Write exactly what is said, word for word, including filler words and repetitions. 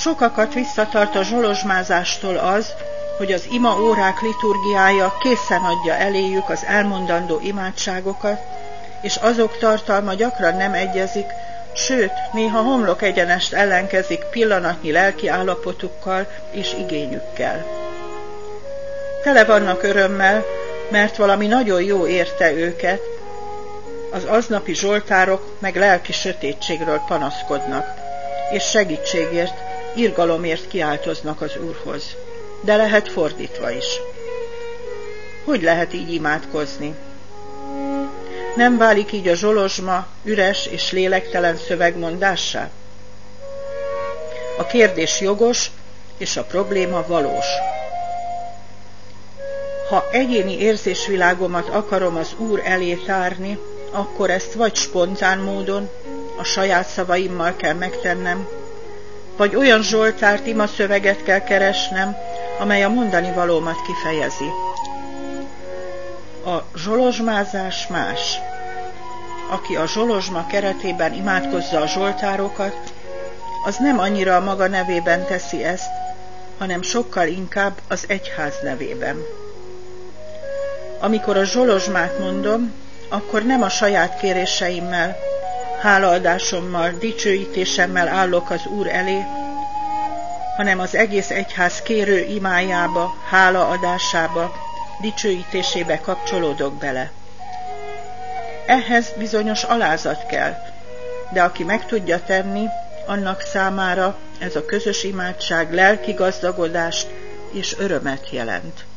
Sokakat visszatart a zsolozsmázástól az, hogy az ima órák liturgiája készen adja eléjük az elmondandó imádságokat, és azok tartalma gyakran nem egyezik, sőt, néha homlok egyenest ellenkezik pillanatnyi lelki állapotukkal és igényükkel. Tele vannak örömmel, mert valami nagyon jó érte őket, az aznapi zsoltárok meg lelki sötétségről panaszkodnak, és segítségért, irgalomért kiáltoznak az Úrhoz. De lehet fordítva is. Hogy lehet így imádkozni? Nem válik így a zsolozsma üres és lélektelen szövegmondássá? A kérdés jogos, és a probléma valós. Ha egyéni érzésvilágomat akarom az Úr elé tárni, akkor ezt vagy spontán módon, a saját szavaimmal kell megtennem, vagy olyan zsoltárt, imaszöveget kell keresnem, amely a mondani valómat kifejezi. A zsolozsmázás más. Aki a zsolozsma keretében imádkozza a zsoltárokat, az nem annyira a maga nevében teszi ezt, hanem sokkal inkább az egyház nevében. Amikor a zsolozsmát mondom, akkor nem a saját kéréseimmel, hálaadásommal, dicsőítésemmel állok az Úr elé, hanem az egész egyház kérő imájába, hálaadásába, dicsőítésébe kapcsolódok bele. Ehhez bizonyos alázat kell, de aki meg tudja tenni, annak számára ez a közös imádság lelki gazdagodást és örömet jelent.